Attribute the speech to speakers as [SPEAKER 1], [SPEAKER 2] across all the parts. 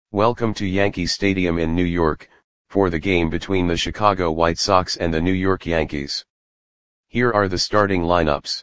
[SPEAKER 1] Welcome to Yankee Stadium in New York, for the game between the Chicago White Sox and the New York Yankees. Here are the starting lineups.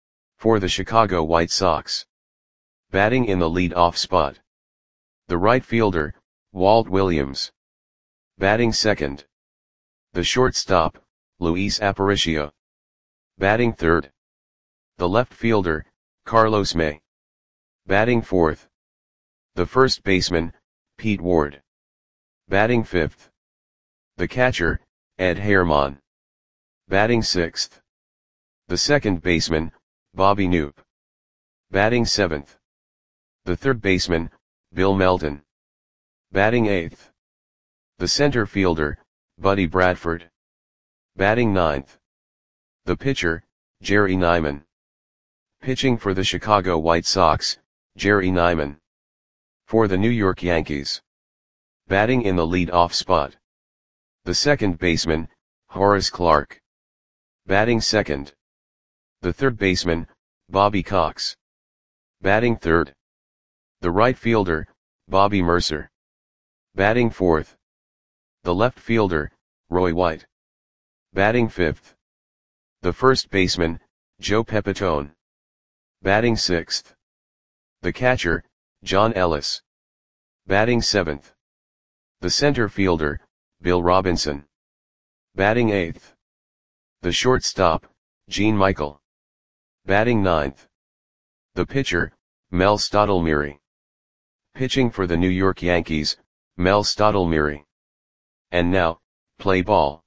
[SPEAKER 1] For the Chicago White Sox. Batting in the lead-off spot. The right fielder, Walt Williams. Batting second. The shortstop, Luis Aparicio. Batting third. The left fielder, Carlos May. Batting fourth. The first baseman, Pete Ward. Batting fifth. The catcher, Ed Herman. Batting sixth. The second baseman, Bobby Knoop. Batting seventh. The third baseman, Bill Melton. Batting eighth. The center fielder, Buddy Bradford. Batting ninth. The pitcher, Jerry Nyman. Pitching for the Chicago White Sox, Jerry Nyman. For the New York Yankees. Batting in the lead-off spot. The second baseman, Horace Clarke. Batting second. The third baseman, Bobby Cox. Batting third. The right fielder, Bobby Murcer. Batting fourth. The left fielder, Roy White. Batting fifth. The first baseman, Joe Pepitone. Batting sixth. The catcher, John Ellis. Batting seventh. The center fielder, Bill Robinson. Batting eighth. The shortstop, Gene Michael. Batting ninth. The pitcher, Mel Stottlemyre. Pitching for the New York Yankees, Mel Stottlemyre. And now, play ball.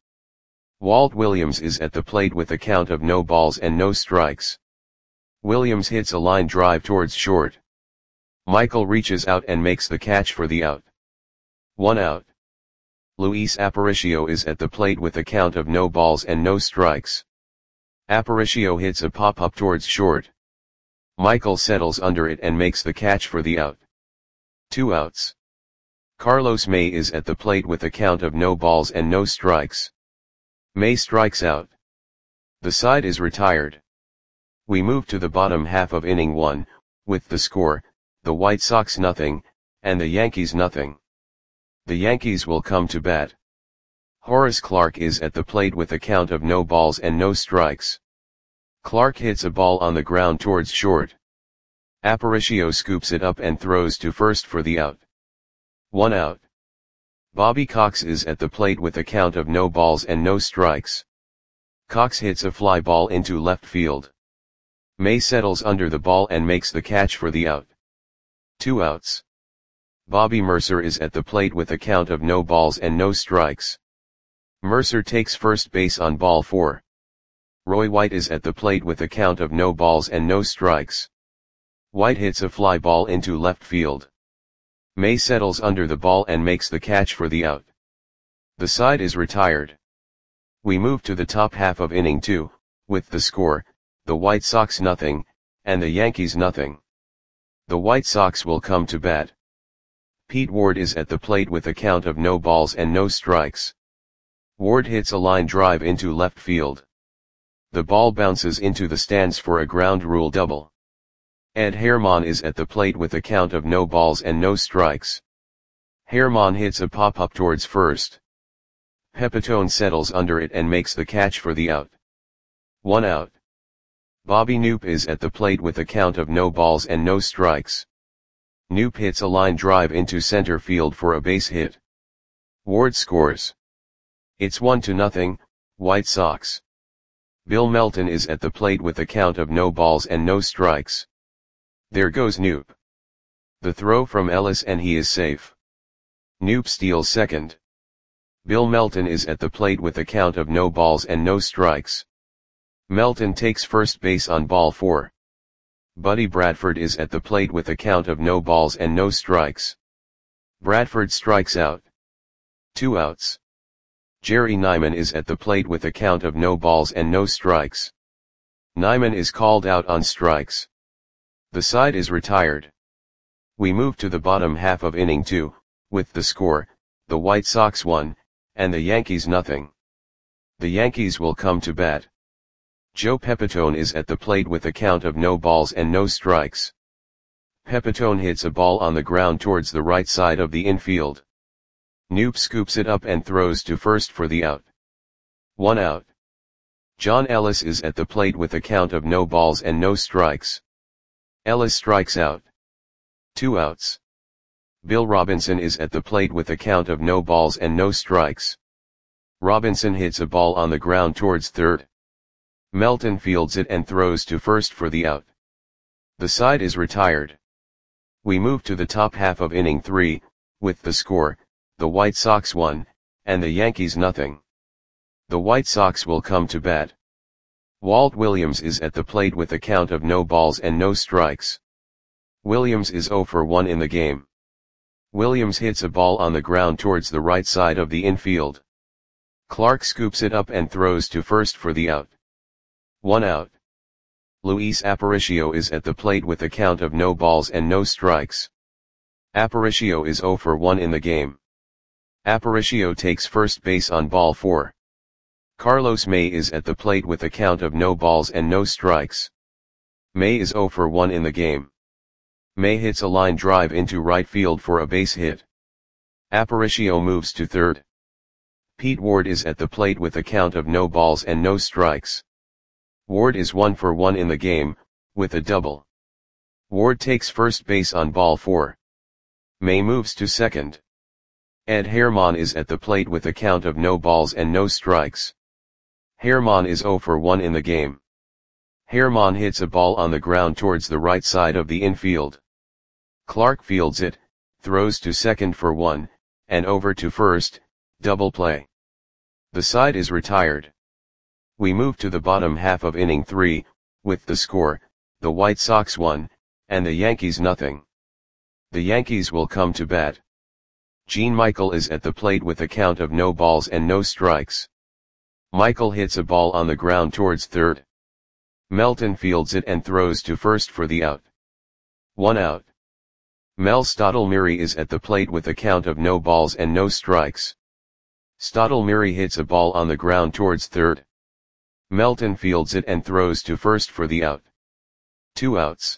[SPEAKER 1] Walt Williams is at the plate with a count of no balls and no strikes. Williams hits a line drive towards short. Michael reaches out and makes the catch for the out. 1 out. Luis Aparicio is at the plate with a count of no balls and no strikes. Aparicio hits a pop-up towards short. Michael settles under it and makes the catch for the out. 2 outs. Carlos May is at the plate with a count of no balls and no strikes. May strikes out. The side is retired. We move to the bottom half of inning 1, with the score, the White Sox nothing, and the Yankees nothing. The Yankees will come to bat. Horace Clarke is at the plate with a count of no balls and no strikes. Clarke hits a ball on the ground towards short. Aparicio scoops it up and throws to first for the out. 1 out. Bobby Cox is at the plate with a count of no balls and no strikes. Cox hits a fly ball into left field. May settles under the ball and makes the catch for the out. 2 outs. Bobby Murcer is at the plate with a count of no balls and no strikes. Murcer takes first base on ball 4. Roy White is at the plate with a count of no balls and no strikes. White hits a fly ball into left field. May settles under the ball and makes the catch for the out. The side is retired. We move to the top half of inning 2, with the score, the White Sox nothing, and the Yankees nothing. The White Sox will come to bat. Pete Ward is at the plate with a count of no balls and no strikes. Ward hits a line drive into left field. The ball bounces into the stands for a ground rule double. Ed Herman is at the plate with a count of no balls and no strikes. Herman hits a pop-up towards first. Pepitone settles under it and makes the catch for the out. 1 out. Bobby Knoop is at the plate with a count of no balls and no strikes. Knoop hits a line drive into center field for a base hit. Ward scores. It's 1-0, White Sox. Bill Melton is at the plate with a count of no balls and no strikes. There goes Knoop. The throw from Ellis and he is safe. Knoop steals second. Bill Melton is at the plate with a count of no balls and no strikes. Melton takes first base on ball 4. Buddy Bradford is at the plate with a count of no balls and no strikes. Bradford strikes out. 2 outs. Jerry Nyman is at the plate with a count of no balls and no strikes. Nyman is called out on strikes. The side is retired. We move to the bottom half of inning 2, with the score, the White Sox 1, and the Yankees nothing. The Yankees will come to bat. Joe Pepitone is at the plate with a count of no balls and no strikes. Pepitone hits a ball on the ground towards the right side of the infield. Knoop scoops it up and throws to first for the out. 1 out. John Ellis is at the plate with a count of no balls and no strikes. Ellis strikes out. 2 outs. Bill Robinson is at the plate with a count of no balls and no strikes. Robinson hits a ball on the ground towards third. Melton fields it and throws to first for the out. The side is retired. We move to the top half of inning 3, with the score, the White Sox 1, and the Yankees nothing. The White Sox will come to bat. Walt Williams is at the plate with a count of no balls and no strikes. Williams is 0 for 1 in the game. Williams hits a ball on the ground towards the right side of the infield. Clark scoops it up and throws to first for the out. 1 out. Luis Aparicio is at the plate with a count of no balls and no strikes. Aparicio is 0 for 1 in the game. Aparicio takes first base on ball 4. Carlos May is at the plate with a count of no balls and no strikes. May is 0 for 1 in the game. May hits a line drive into right field for a base hit. Aparicio moves to third. Pete Ward is at the plate with a count of no balls and no strikes. Ward is 1 for 1 in the game, with a double. Ward takes first base on ball 4. May moves to second. Ed Herman is at the plate with a count of no balls and no strikes. Herman is 0 for 1 in the game. Herman hits a ball on the ground towards the right side of the infield. Clark fields it, throws to second for 1, and over to first, double play. The side is retired. We move to the bottom half of inning 3, with the score, the White Sox 1, and the Yankees nothing. The Yankees will come to bat. Gene Michael is at the plate with a count of no balls and no strikes. Michael hits a ball on the ground towards third. Melton fields it and throws to first for the out. 1 out. Mel Stottlemyre is at the plate with a count of no balls and no strikes. Stottlemyre hits a ball on the ground towards third. Melton fields it and throws to first for the out. 2 outs.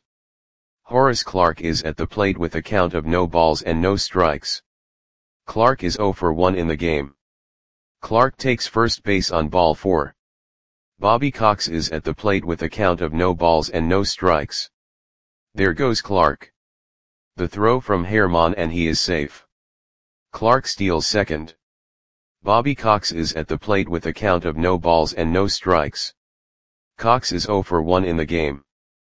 [SPEAKER 1] Horace Clarke is at the plate with a count of no balls and no strikes. Clarke is 0 for 1 in the game. Clarke takes first base on ball 4. Bobby Cox is at the plate with a count of no balls and no strikes. There goes Clarke. The throw from Herman and he is safe. Clarke steals second. Bobby Cox is at the plate with a count of no balls and no strikes. Cox is 0 for 1 in the game.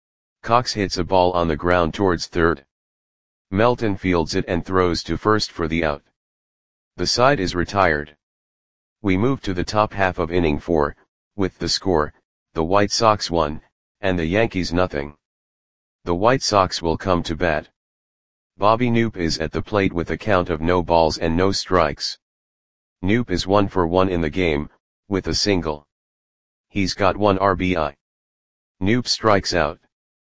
[SPEAKER 1] Cox hits a ball on the ground towards third. Melton fields it and throws to first for the out. The side is retired. We move to the top half of inning 4, with the score, the White Sox 1, and the Yankees nothing. The White Sox will come to bat. Bobby Knoop is at the plate with a count of no balls and no strikes. Knoop is 1 for 1 in the game, with a single. He's got 1 RBI. Knoop strikes out.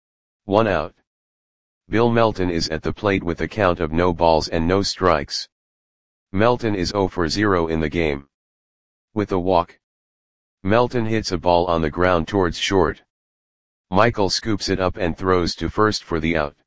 [SPEAKER 1] 1 out. Bill Melton is at the plate with a count of no balls and no strikes. Melton is 0 for 0 in the game. With a walk. Melton hits a ball on the ground towards short. Michael scoops it up and throws to first for the out.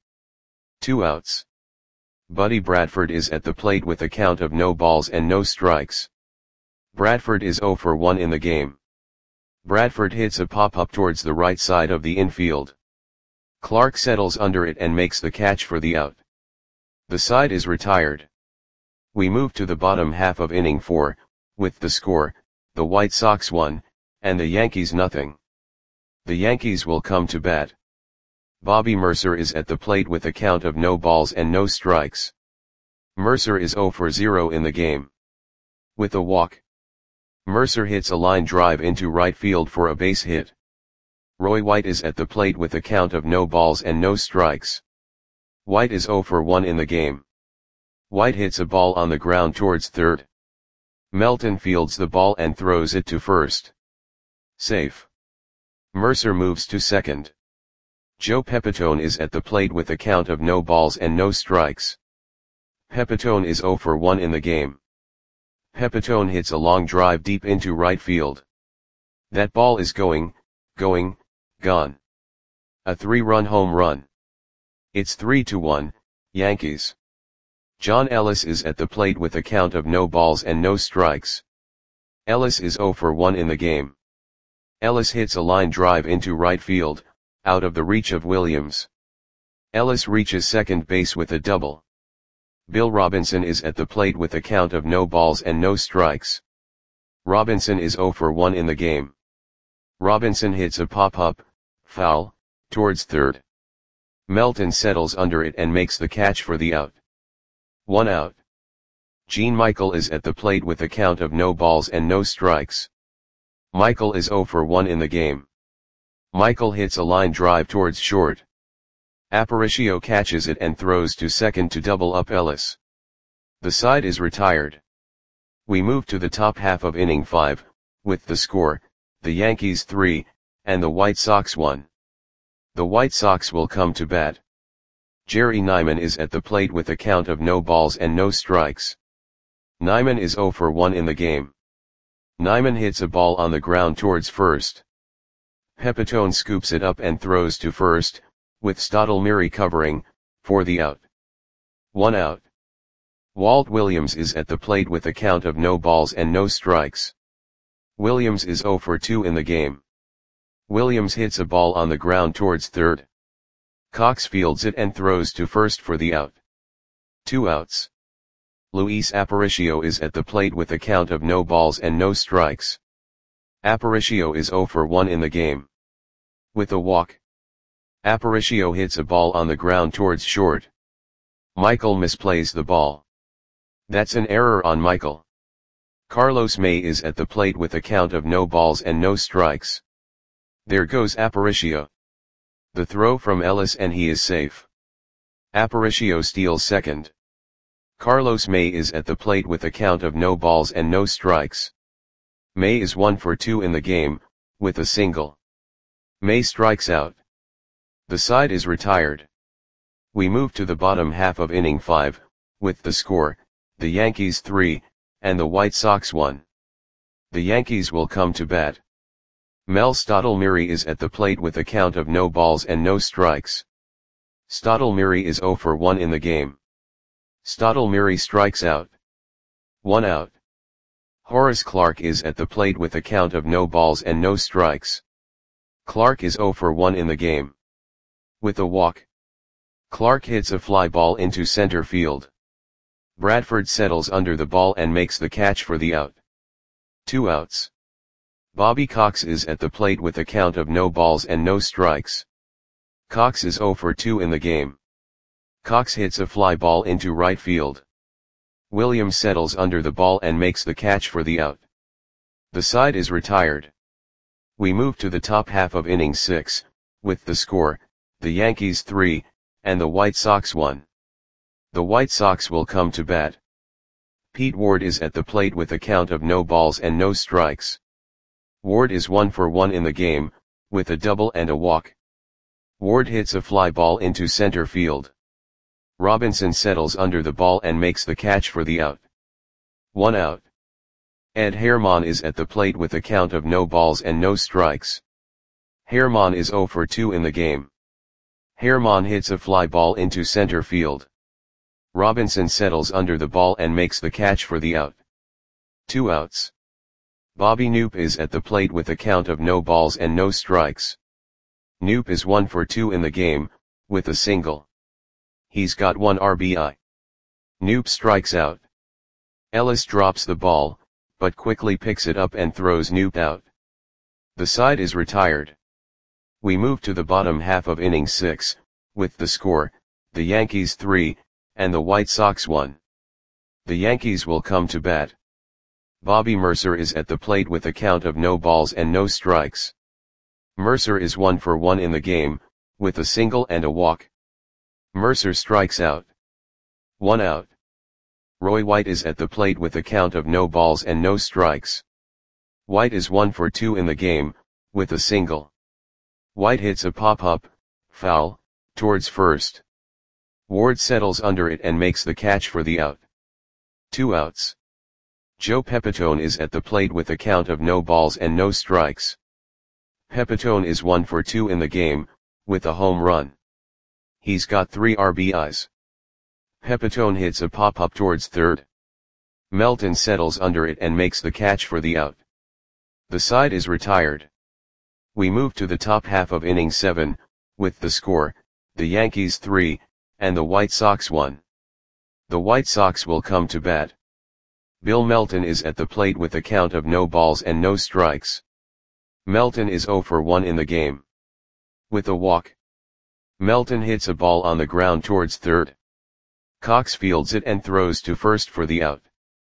[SPEAKER 1] 2 outs. Buddy Bradford is at the plate with a count of no balls and no strikes. Bradford is 0 for 1 in the game. Bradford hits a pop-up towards the right side of the infield. Clark settles under it and makes the catch for the out. The side is retired. We move to the bottom half of inning 4, with the score, the White Sox 1, and the Yankees nothing. The Yankees will come to bat. Bobby Mercer is at the plate with a count of no balls and no strikes. Mercer is 0 for 0 in the game. With a walk. Mercer hits a line drive into right field for a base hit. Roy White is at the plate with a count of no balls and no strikes. White is 0 for 1 in the game. White hits a ball on the ground towards third. Melton fields the ball and throws it to first. Safe. Mercer moves to second. Joe Pepitone is at the plate with a count of no balls and no strikes. Pepitone is 0 for 1 in the game. Pepitone hits a long drive deep into right field. That ball is gone. A 3-run home run. It's 3-1, Yankees. John Ellis is at the plate with a count of no balls and no strikes. Ellis is 0 for 1 in the game. Ellis hits a line drive into right field, out of the reach of Williams. Ellis reaches second base with a double. Bill Robinson is at the plate with a count of no balls and no strikes. Robinson is 0 for 1 in the game. Robinson hits a pop-up, foul, towards third. Melton settles under it and makes the catch for the out. 1 out. Gene Michael is at the plate with a count of no balls and no strikes. Michael is 0 for 1 in the game. Michael hits a line drive towards short. Aparicio catches it and throws to second to double up Ellis. The side is retired. We move to the top half of inning 5, with the score, the Yankees 3, and the White Sox 1. The White Sox will come to bat. Jerry Nyman is at the plate with a count of no balls and no strikes. Nyman is 0 for 1 in the game. Nyman hits a ball on the ground towards first. Pepitone scoops it up and throws to first, with Stottlemyre covering, for the out. 1 out. Walt Williams is at the plate with a count of no balls and no strikes. Williams is 0 for 2 in the game. Williams hits a ball on the ground towards third. Cox fields it and throws to first for the out. 2 outs. Luis Aparicio is at the plate with a count of no balls and no strikes. Aparicio is 0 for 1 in the game. With a walk. Aparicio hits a ball on the ground towards short. Michael misplays the ball. That's an error on Michael. Carlos May is at the plate with a count of no balls and no strikes. There goes Aparicio. The throw from Ellis and he is safe. Aparicio steals second. Carlos May is at the plate with a count of no balls and no strikes. May is 1 for 2 in the game, with a single. May strikes out. The side is retired. We move to the bottom half of inning 5, with the score, the Yankees 3, and the White Sox 1. The Yankees will come to bat. Mel Stottlemyre is at the plate with a count of no balls and no strikes. Stottlemyre is 0 for 1 in the game. Stottlemyre strikes out. 1 out. Horace Clarke is at the plate with a count of no balls and no strikes. Clarke is 0 for 1 in the game. With a walk. Clarke hits a fly ball into center field. Bradford settles under the ball and makes the catch for the out. 2 outs. Bobby Cox is at the plate with a count of no balls and no strikes. Cox is 0 for 2 in the game. Cox hits a fly ball into right field. Williams settles under the ball and makes the catch for the out. The side is retired. We move to the top half of inning 6, with the score, the Yankees 3, and the White Sox 1. The White Sox will come to bat. Pete Ward is at the plate with a count of no balls and no strikes. Ward is 1 for 1 in the game, with a double and a walk. Ward hits a fly ball into center field. Robinson settles under the ball and makes the catch for the out. 1 out. Ed Herman is at the plate with a count of no balls and no strikes. Herman is 0 for 2 in the game. Herman hits a fly ball into center field. Robinson settles under the ball and makes the catch for the out. 2 outs. Bobby Knoop is at the plate with a count of no balls and no strikes. Knoop is 1 for 2 in the game, with a single. He's got 1 RBI. Knoop strikes out. Ellis drops the ball, but quickly picks it up and throws Knoop out. The side is retired. We move to the bottom half of inning 6, with the score, the Yankees 3, and the White Sox 1. The Yankees will come to bat. Bobby Mercer is at the plate with a count of no balls and no strikes. Mercer is 1 for 1 in the game, with a single and a walk. Mercer strikes out. 1 out. Roy White is at the plate with a count of no balls and no strikes. White is 1 for 2 in the game, with a single. White hits a pop-up, foul, towards first. Ward settles under it and makes the catch for the out. 2 outs. Joe Pepitone is at the plate with a count of no balls and no strikes. Pepitone is 1 for 2 in the game, with a home run. He's got 3 RBIs. Pepitone hits a pop-up towards third. Melton settles under it and makes the catch for the out. The side is retired. We move to the top half of inning 7, with the score, the Yankees 3, and the White Sox 1. The White Sox will come to bat. Bill Melton is at the plate with a count of no balls and no strikes. Melton is 0 for 1 in the game. With a walk. Melton hits a ball on the ground towards third. Cox fields it and throws to first for the out.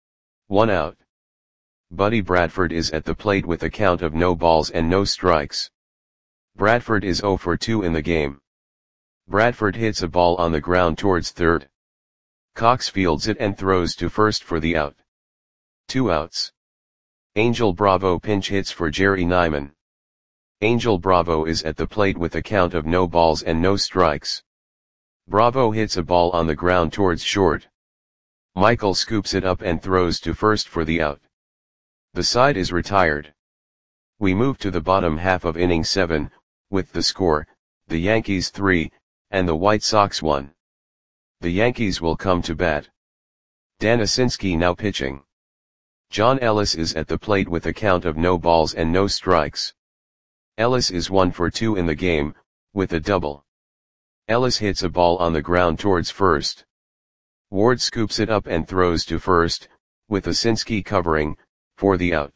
[SPEAKER 1] 1 out. Buddy Bradford is at the plate with a count of no balls and no strikes. Bradford is 0 for 2 in the game. Bradford hits a ball on the ground towards third. Cox fields it and throws to first for the out. 2 outs. Angel Bravo pinch hits for Jerry Nyman. Angel Bravo is at the plate with a count of no balls and no strikes. Bravo hits a ball on the ground towards short. Michael scoops it up and throws to first for the out. The side is retired. We move to the bottom half of inning 7, with the score, the Yankees 3, and the White Sox 1. The Yankees will come to bat. Dan Asinski now pitching. John Ellis is at the plate with a count of no balls and no strikes. Ellis is 1 for 2 in the game, with a double. Ellis hits a ball on the ground towards first. Ward scoops it up and throws to first, with Asinski covering, for the out.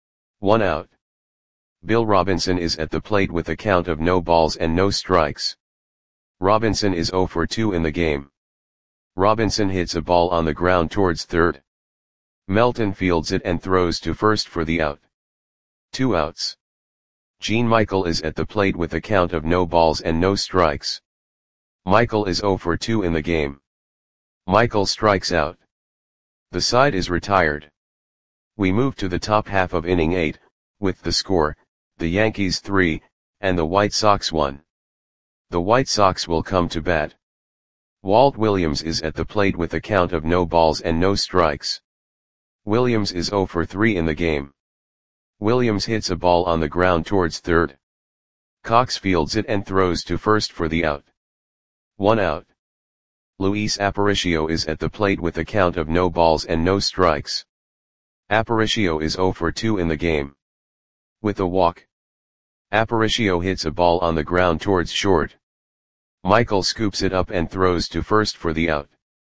[SPEAKER 1] 1 out. Bill Robinson is at the plate with a count of no balls and no strikes. Robinson is 0 for 2 in the game. Robinson hits a ball on the ground towards third. Melton fields it and throws to first for the out. 2 outs. Gene Michael is at the plate with a count of no balls and no strikes. Michael is 0 for 2 in the game. Michael strikes out. The side is retired. We move to the top half of inning 8, with the score, the Yankees 3, and the White Sox 1. The White Sox will come to bat. Walt Williams is at the plate with a count of no balls and no strikes. Williams is 0 for 3 in the game. Williams hits a ball on the ground towards third. Cox fields it and throws to first for the out. 1 out. Luis Aparicio is at the plate with a count of no balls and no strikes. Aparicio is 0 for 2 in the game. With a walk. Aparicio hits a ball on the ground towards short. Michael scoops it up and throws to first for the out.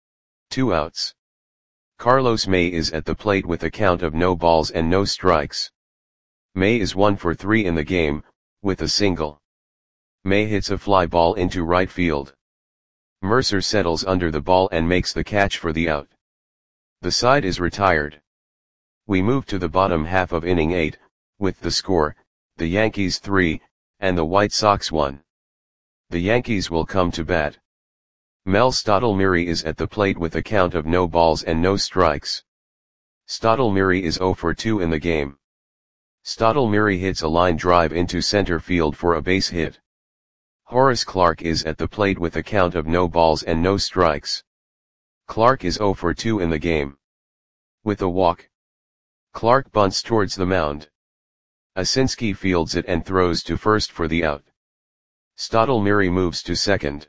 [SPEAKER 1] 2 outs. Carlos May is at the plate with a count of no balls and no strikes. May is 1 for 3 in the game, with a single. May hits a fly ball into right field. Mercer settles under the ball and makes the catch for the out. The side is retired. We move to the bottom half of inning 8, with the score, the Yankees 3, and the White Sox 1. The Yankees will come to bat. Mel Stottlemyre is at the plate with a count of no balls and no strikes. Stottlemyre is 0 for 2 in the game. Stottlemyre hits a line drive into center field for a base hit. Horace Clarke is at the plate with a count of no balls and no strikes. Clarke is 0 for 2 in the game. With a walk. Clarke bunts towards the mound. Asinski fields it and throws to first for the out. Stottlemyre moves to second.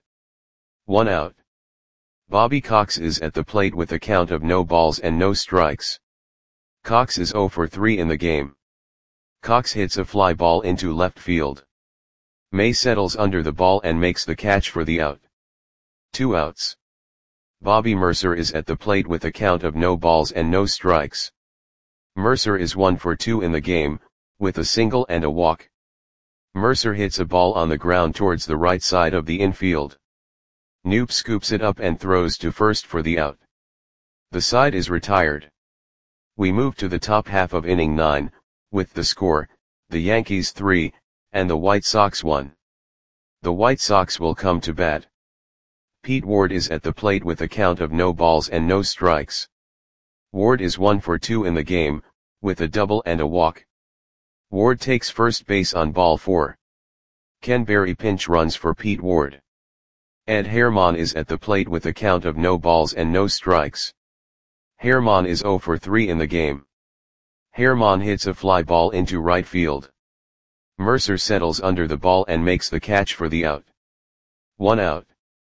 [SPEAKER 1] 1 out. Bobby Cox is at the plate with a count of no balls and no strikes. Cox is 0 for 3 in the game. Cox hits a fly ball into left field. May settles under the ball and makes the catch for the out. 2 outs. Bobby Mercer is at the plate with a count of no balls and no strikes. Mercer is 1 for 2 in the game, with a single and a walk. Mercer hits a ball on the ground towards the right side of the infield. Knoop scoops it up and throws to first for the out. The side is retired. We move to the top half of inning 9, with the score, the Yankees 3, and the White Sox 1. The White Sox will come to bat. Pete Ward is at the plate with a count of no balls and no strikes. Ward is 1 for 2 in the game, with a double and a walk. Ward takes first base on ball 4. Ken Berry pinch runs for Pete Ward. Ed Herman is at the plate with a count of no balls and no strikes. Herman is 0 for 3 in the game. Herman hits a fly ball into right field. Mercer settles under the ball and makes the catch for the out. 1 out.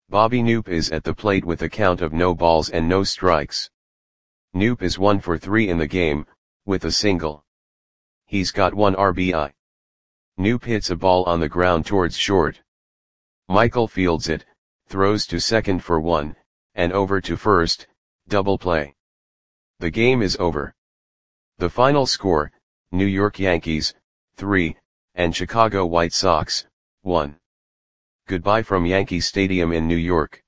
[SPEAKER 1] Bobby Knoop is at the plate with a count of no balls and no strikes. Knoop is 1 for 3 in the game, with a single. He's got 1 RBI. Knoop hits a ball on the ground towards short. Michael fields it, throws to second for 1, and over to first, double play. The game is over. The final score, New York Yankees, 3, and Chicago White Sox, 1. Goodbye from Yankee Stadium in New York.